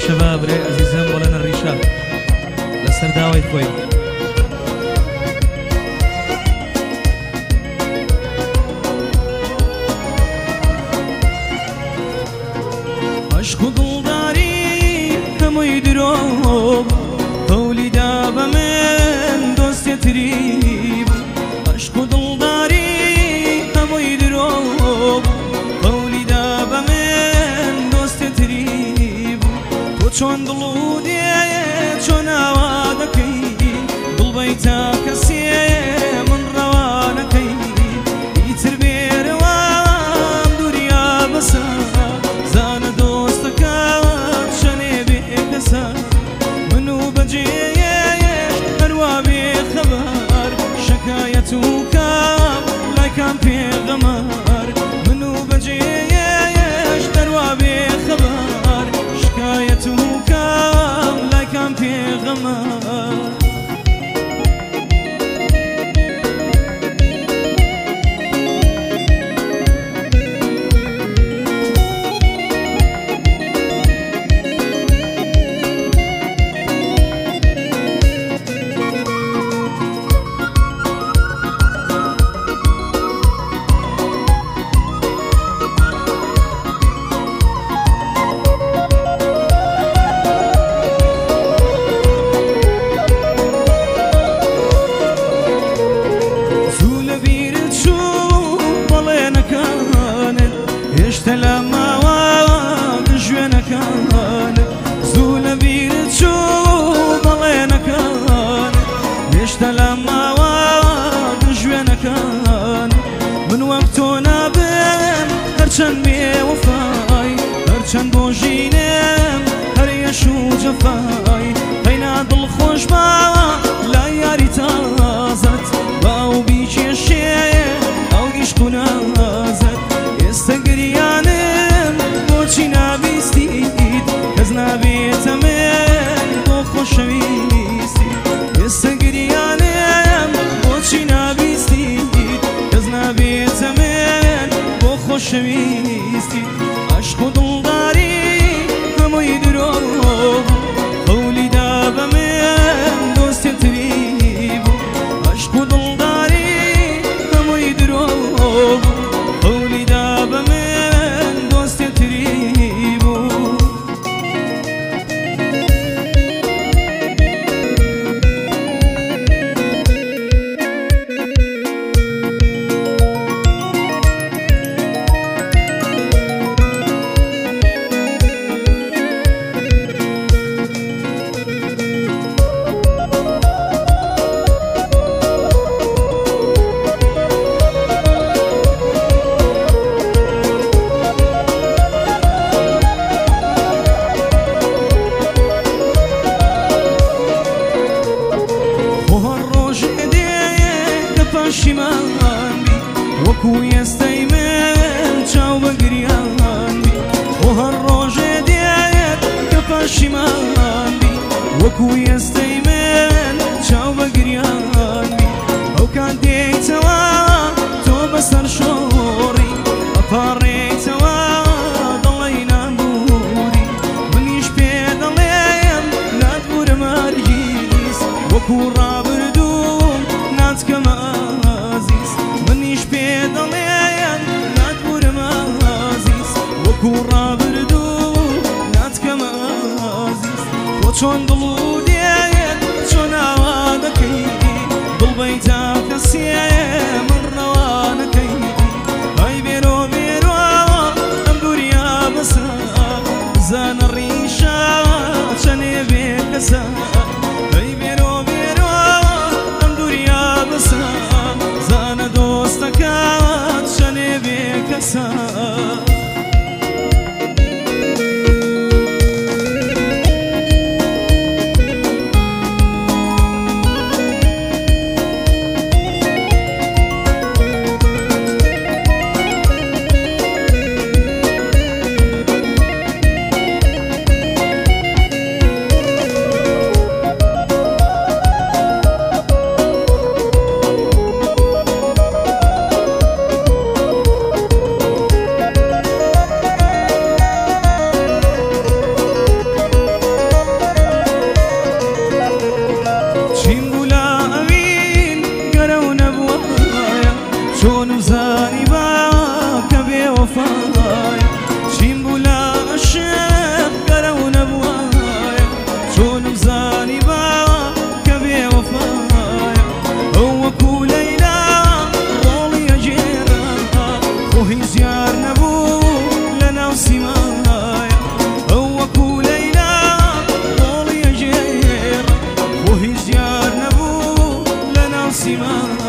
شباب ري عزيزم ولنا الريشة لسرداوي خوي عشق دلداري همو يدروب قولي دابا من دوست تريب عشق دلداري همو يدروب قولي دابا من دوست تريب تو چون دلو دیه چون آوادکی دل بیتا کسی من روانکی ایتر بیروام دوریا بسا زان دوستکات شنی بیکسا منو بجیش هروا بی خبر شکایتو کام لکم پیغمار منو بجیش هروا بی خبر شکایتو کام لکم پیغمار لما واد جوانا كان زول بيرت شو ضلينا كان يشت لما واد جوانا كان من وقتنا بين هرشان بي وفاي هرشان بوجينم هريشو جفاي بينا ضل خوش با لا ياري تازت باو بيشي الشيء او عشقو نازت استقريانم بوچی نبیستید کز نبیتمن بو خوشویستید استقريانم بوچی نبیستید کز نبیتمن بو خوشویستید عشق و دلداری هموی دروب قولی دابا من دوست تریب عشق و دلداری هموی دروب قولي دابا من دوست تريبو پشیمان بی وکو یستی من چاو بگریان بی و هر روز دیت که پشیمان بی وکو یستی من چاو بگریان بی او کان دیتوا تو بسر شوری اپاریتوا دلینا بوری منیش پیدالیم ندبور مرگیز وکو رابردوم نات کما منيش بيدالين نادبور مازيس وكورا بردو ناتك مازيس وچون دلو ديت چون آوادكي دل بيتا كسي من روانكي هاي بيرو بيرو ام دوريا بسا زان الريشا چني بيكسا هاي بيرو بيرو ام دوريا بسا زان دوستكات شني بيكسا bellísima.